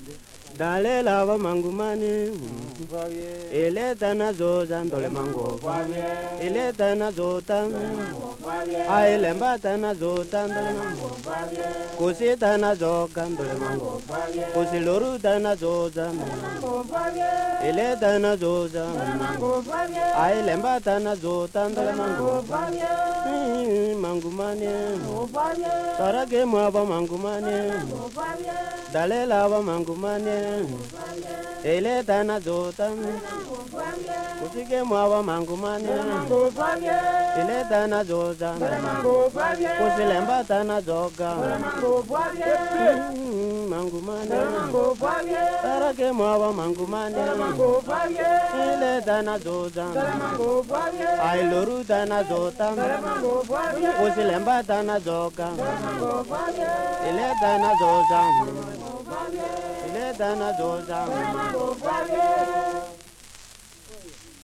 Dale lava mangumani, ele tana zoza ndole mango, ele tana zota, ai lemba tana zota ndole mango, kusi tana zoka ndole mango, kusi loru tana zoza, ele tana zoza, ai lemba tana zota ndole mango, mangumani, sarage mwaba mangumani, dale lava mangumani. Ele tana zota, kusike mwawa mangumani. Ele tana zoza, kusilemba tana zoga. Mangumani, sarake mwawa mangumani. Ele tana zoza, ai loru tana zota, kusilemba tana zoga. Ele tana zoza. Ele tana zoza.